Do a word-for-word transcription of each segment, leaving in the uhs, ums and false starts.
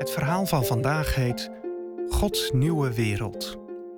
Het verhaal van vandaag heet Gods nieuwe wereld.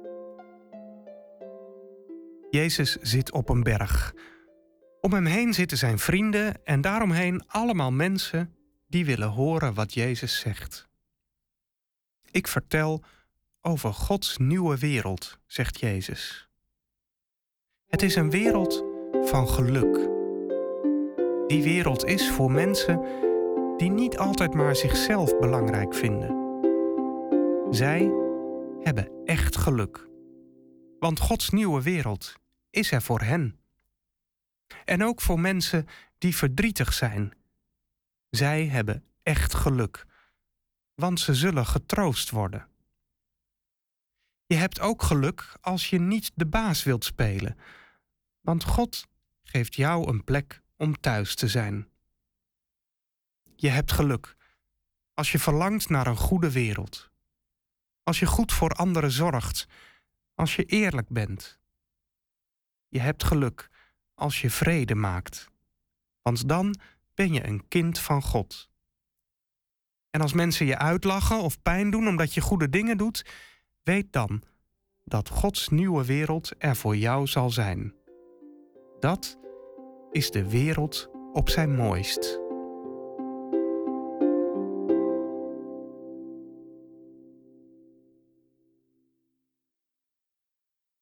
Jezus zit op een berg. Om hem heen zitten zijn vrienden en daaromheen allemaal mensen die willen horen wat Jezus zegt. Ik vertel over Gods nieuwe wereld, zegt Jezus. Het is een wereld van geluk. Die wereld is voor mensen die niet altijd maar zichzelf belangrijk vinden. Zij hebben echt geluk. Want Gods nieuwe wereld is er voor hen. En ook voor mensen die verdrietig zijn. Zij hebben echt geluk. Want ze zullen getroost worden. Je hebt ook geluk als je niet de baas wilt spelen. Want God geeft jou een plek om thuis te zijn. Je hebt geluk als je verlangt naar een goede wereld. Als je goed voor anderen zorgt. Als je eerlijk bent. Je hebt geluk als je vrede maakt. Want dan ben je een kind van God. En als mensen je uitlachen of pijn doen omdat je goede dingen doet, weet dan dat Gods nieuwe wereld er voor jou zal zijn. Dat is de wereld op zijn mooist.